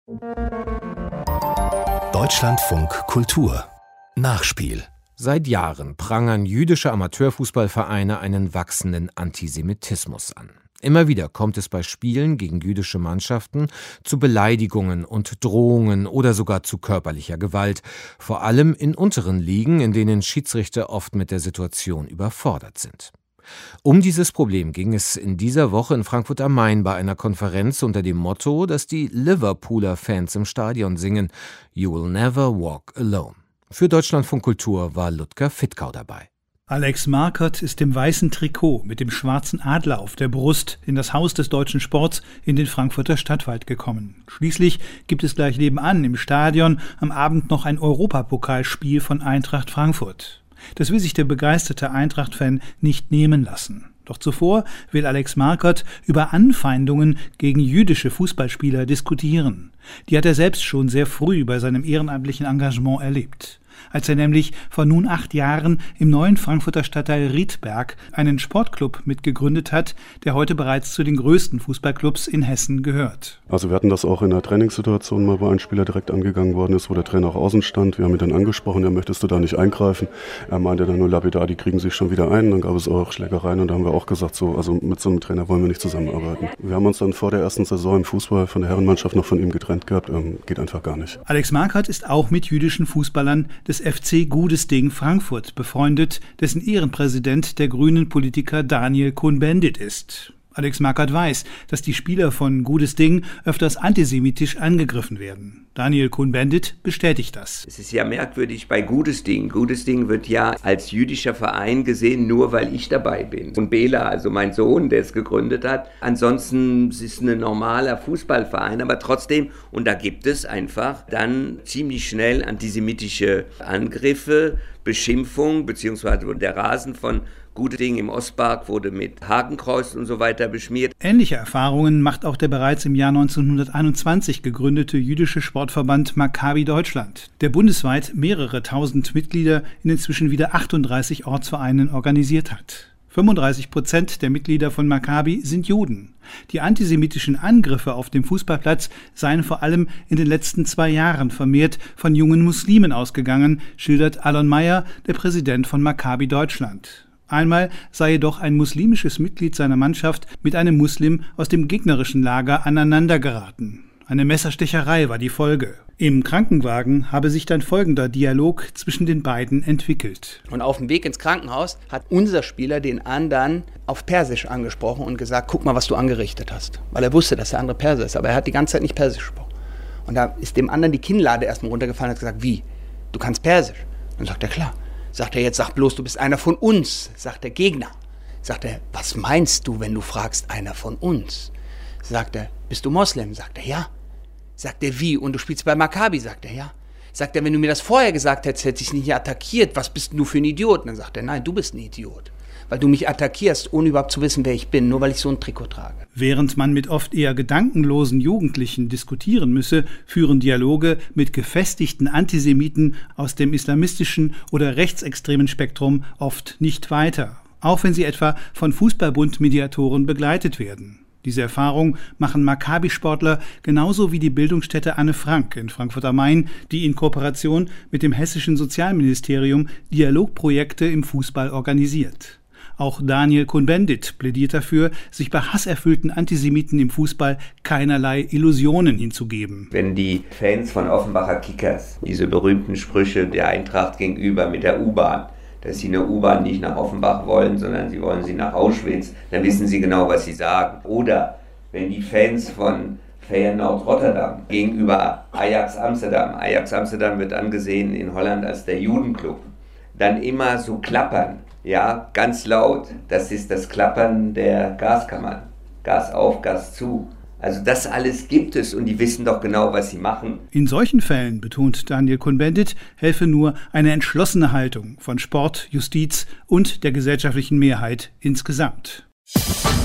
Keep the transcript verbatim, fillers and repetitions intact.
Deutschlandfunk Kultur Nachspiel. Seit Jahren prangern jüdische Amateurfußballvereine einen wachsenden Antisemitismus an. Immer wieder kommt es bei Spielen gegen jüdische Mannschaften zu Beleidigungen und Drohungen oder sogar zu körperlicher Gewalt, vor allem in unteren Ligen, in denen Schiedsrichter oft mit der Situation überfordert sind. Um dieses Problem ging es in dieser Woche in Frankfurt am Main bei einer Konferenz unter dem Motto, dass die Liverpooler Fans im Stadion singen: You will never walk alone. Für Deutschlandfunk Kultur war Ludger Fittkau dabei. Alex Marquardt ist im weißen Trikot mit dem schwarzen Adler auf der Brust in das Haus des deutschen Sports in den Frankfurter Stadtwald gekommen. Schließlich gibt es gleich nebenan im Stadion am Abend noch ein Europapokalspiel von Eintracht Frankfurt. Das will sich der begeisterte Eintracht-Fan nicht nehmen lassen. Doch zuvor will Alex Marquardt über Anfeindungen gegen jüdische Fußballspieler diskutieren. Die hat er selbst schon sehr früh bei seinem ehrenamtlichen Engagement erlebt. Als er nämlich vor nun acht Jahren im neuen Frankfurter Stadtteil Riedberg einen Sportclub mitgegründet hat, der heute bereits zu den größten Fußballclubs in Hessen gehört. Also wir hatten das auch in einer Trainingssituation mal, wo ein Spieler direkt angegangen worden ist, wo der Trainer auch außen stand. Wir haben ihn dann angesprochen, ja, möchtest du da nicht eingreifen? Er meinte dann nur lapidar, die kriegen sich schon wieder ein. Dann gab es auch Schlägereien und da haben wir auch gesagt, so, also mit so einem Trainer wollen wir nicht zusammenarbeiten. Wir haben uns dann vor der ersten Saison im Fußball von der Herrenmannschaft noch von ihm getrennt gehabt. Ähm, geht einfach gar nicht. Alex Marquardt ist auch mit jüdischen Fußballern des F C Gudesding Frankfurt befreundet, dessen Ehrenpräsident der grünen Politiker Daniel Cohn-Bendit ist. Alex Marquardt weiß, dass die Spieler von Gudesding öfters antisemitisch angegriffen werden. Daniel Cohn-Bendit bestätigt das. Es ist ja merkwürdig bei Gudesding. Gudesding wird ja als jüdischer Verein gesehen, nur weil ich dabei bin. Und Bela, also mein Sohn, der es gegründet hat. Ansonsten ist es ein normaler Fußballverein, aber trotzdem, und da gibt es einfach dann ziemlich schnell antisemitische Angriffe, Beschimpfung, beziehungsweise der Rasen von Gudesding im Ostpark wurde mit Hakenkreuz und so weiter beschmiert. Ähnliche Erfahrungen macht auch der bereits im Jahr neunzehnhunderteinundzwanzig gegründete jüdische Sportverband Maccabi Deutschland, der bundesweit mehrere tausend Mitglieder in inzwischen wieder achtunddreißig Ortsvereinen organisiert hat. fünfunddreißig Prozent der Mitglieder von Maccabi sind Juden. Die antisemitischen Angriffe auf dem Fußballplatz seien vor allem in den letzten zwei Jahren vermehrt von jungen Muslimen ausgegangen, schildert Alon Meyer, der Präsident von Maccabi Deutschland. Einmal sei jedoch ein muslimisches Mitglied seiner Mannschaft mit einem Muslim aus dem gegnerischen Lager aneinandergeraten. Eine Messerstecherei war die Folge. Im Krankenwagen habe sich dann folgender Dialog zwischen den beiden entwickelt. Und auf dem Weg ins Krankenhaus hat unser Spieler den anderen auf Persisch angesprochen und gesagt, guck mal, was du angerichtet hast. Weil er wusste, dass der andere Perser ist, aber er hat die ganze Zeit nicht Persisch gesprochen. Und da ist dem anderen die Kinnlade erstmal runtergefallen und hat gesagt, wie? Du kannst Persisch? Dann sagt er, klar. Sagt er, jetzt sag bloß, du bist einer von uns, sagt der Gegner. Sagt er, was meinst du, wenn du fragst, einer von uns? Sagt er, bist du Moslem? Sagt er, ja. Sagt er, wie? Und du spielst bei Maccabi? Sagt er, ja. Sagt er, wenn du mir das vorher gesagt hättest, hätte ich dich nicht attackiert. Was bist denn du für ein Idiot? Und dann sagt er, nein, du bist ein Idiot. Weil du mich attackierst, ohne überhaupt zu wissen, wer ich bin, nur weil ich so ein Trikot trage. Während man mit oft eher gedankenlosen Jugendlichen diskutieren müsse, führen Dialoge mit gefestigten Antisemiten aus dem islamistischen oder rechtsextremen Spektrum oft nicht weiter, auch wenn sie etwa von Fußballbund-Mediatoren begleitet werden. Diese Erfahrung machen Maccabi-Sportler genauso wie die Bildungsstätte Anne Frank in Frankfurt am Main, die in Kooperation mit dem hessischen Sozialministerium Dialogprojekte im Fußball organisiert. Auch Daniel Cohn-Bendit plädiert dafür, sich bei hasserfüllten Antisemiten im Fußball keinerlei Illusionen hinzugeben. Wenn die Fans von Offenbacher Kickers diese berühmten Sprüche der Eintracht gegenüber mit der U-Bahn, dass sie eine U-Bahn nicht nach Offenbach wollen, sondern sie wollen sie nach Auschwitz, dann wissen sie genau, was sie sagen. Oder wenn die Fans von Feyenoord Rotterdam gegenüber Ajax Amsterdam, Ajax Amsterdam wird angesehen in Holland als der Judenclub, dann immer so klappern, ja, ganz laut, das ist das Klappern der Gaskammern. Gas auf, Gas zu. Also das alles gibt es und die wissen doch genau, was sie machen. In solchen Fällen, betont Daniel Cohn-Bendit, helfe nur eine entschlossene Haltung von Sport, Justiz und der gesellschaftlichen Mehrheit insgesamt.